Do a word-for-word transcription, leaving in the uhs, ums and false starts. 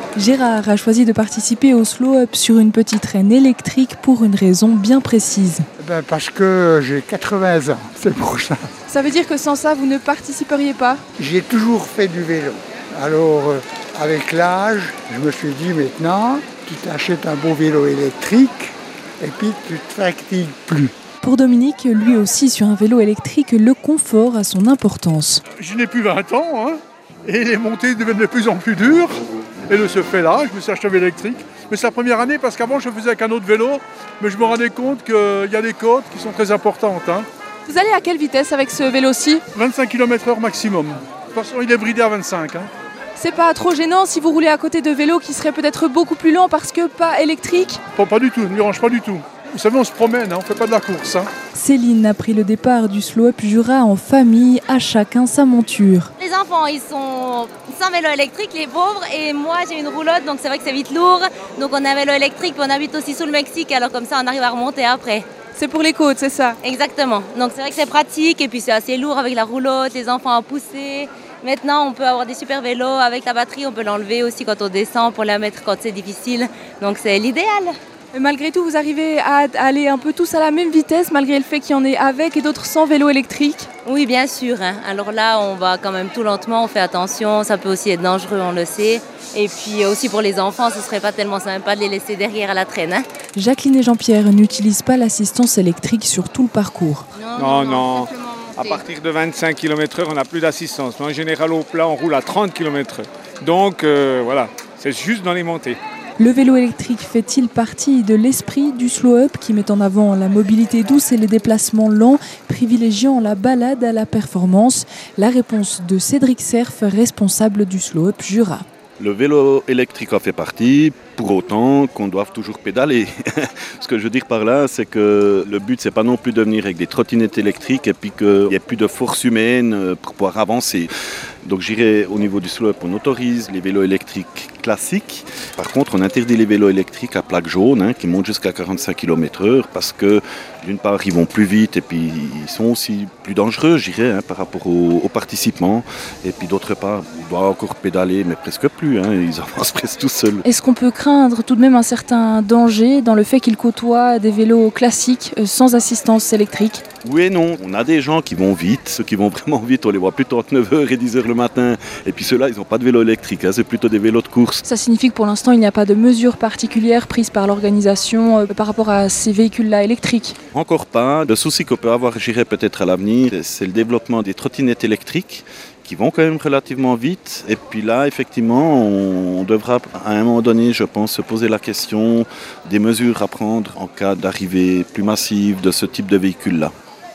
Gérard a choisi de participer au Slow Up sur une petite traîne électrique pour une raison bien précise. Ben parce que j'ai quatre-vingts ans, c'est pour ça. Ça veut dire que sans ça, vous ne participeriez pas? J'ai toujours fait du vélo. Alors, euh, avec l'âge, je me suis dit maintenant, tu t'achètes un beau vélo électrique et puis tu ne te fatigues plus. Pour Dominique, lui aussi sur un vélo électrique, le confort a son importance. Je n'ai plus vingt ans hein, et les montées deviennent de plus en plus dures. Et de ce fait-là, je me suis acheté un vélo électrique. Mais c'est la première année parce qu'avant je faisais avec un autre vélo, mais je me rendais compte qu'il y a des côtes qui sont très importantes. Hein. Vous allez à quelle vitesse avec ce vélo-ci? vingt-cinq kilomètres heure maximum. De toute façon, il est bridé à vingt-cinq. Hein. C'est pas trop gênant si vous roulez à côté de vélos qui seraient peut-être beaucoup plus lents parce que pas électriques? Pas, pas du tout, ne me dérange pas du tout. Vous savez, on se promène, hein, on ne fait pas de la course. Hein. Céline a pris le départ du Slow Up Jura en famille, à chacun sa monture. Les enfants, ils sont sans vélo électrique, les pauvres, et moi j'ai une roulotte, donc c'est vrai que c'est vite lourd. Donc on a un vélo électrique, puis on habite aussi sous le Mexique, alors comme ça on arrive à remonter après. C'est pour les côtes, c'est ça? Exactement. Donc c'est vrai que c'est pratique, et puis c'est assez lourd avec la roulotte, les enfants à pousser. Maintenant, on peut avoir des super vélos avec la batterie, on peut l'enlever aussi quand on descend pour la mettre quand c'est difficile. Donc c'est l'idéal. Mais malgré tout, vous arrivez à aller un peu tous à la même vitesse, malgré le fait qu'il y en ait avec et d'autres sans vélo électrique? Oui, bien sûr. Hein. Alors là, on va quand même tout lentement, on fait attention. Ça peut aussi être dangereux, on le sait. Et puis aussi pour les enfants, ce ne serait pas tellement sympa de les laisser derrière à la traîne. Hein. Jacqueline et Jean-Pierre n'utilisent pas l'assistance électrique sur tout le parcours. Non, non. non. À partir de vingt-cinq kilomètres heure, on n'a plus d'assistance. En général, au plat, on roule à trente kilomètres heure. Donc euh, voilà, c'est juste dans les montées. Le vélo électrique fait-il partie de l'esprit du Slow Up qui met en avant la mobilité douce et les déplacements lents, privilégiant la balade à la performance? La réponse de Cédric Cerf, responsable du Slow Up Jura. Le vélo électrique en fait partie, pour autant qu'on doive toujours pédaler. Ce que je veux dire par là, c'est que le but, c'est pas non plus de venir avec des trottinettes électriques et puis qu'il n'y ait plus de force humaine pour pouvoir avancer. Donc j'irai au niveau du slow-up, on autorise les vélos électriques classiques. Par contre, on interdit les vélos électriques à plaque jaune hein, qui montent jusqu'à quarante-cinq kilomètres heure parce que d'une part, ils vont plus vite et puis ils sont aussi plus dangereux, je dirais, hein, par rapport aux, aux participants. Et puis d'autre part, on doit encore pédaler, mais presque plus. Hein, ils avancent presque tout seuls. Est-ce qu'on peut craindre tout de même un certain danger dans le fait qu'ils côtoient des vélos classiques euh, sans assistance électrique? Oui et non. On a des gens qui vont vite. Ceux qui vont vraiment vite, on les voit plutôt entre neuf heures et dix heures le matin. Et puis ceux-là, ils n'ont pas de vélo électrique. Hein, c'est plutôt des vélos de course. Ça signifie que pour l'instant, il n'y a pas de mesures particulières prises par l'organisation euh, par rapport à ces véhicules-là électriques? Encore pas. Le souci qu'on peut avoir, j'irai peut-être à l'avenir, c'est le développement des trottinettes électriques qui vont quand même relativement vite. Et puis là, effectivement, on devra à un moment donné, je pense, se poser la question des mesures à prendre en cas d'arrivée plus massive de ce type de véhicule-là.